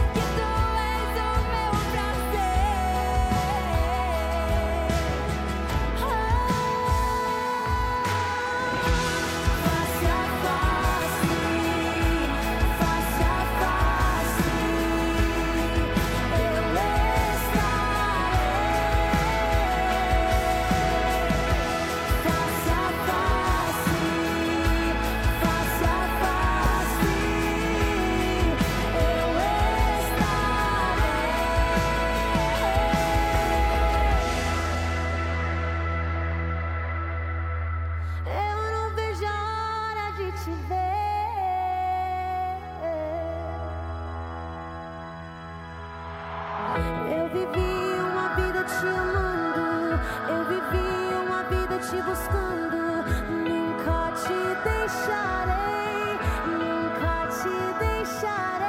que tu és o meu prazer. Face a face, face a face, eu estarei. Face a face, face a face, eu estarei. Eu não vejo a hora de te ver. Eu vivi uma vida te amando, eu vivi uma vida te buscando. Nunca te deixarei, nunca te deixarei.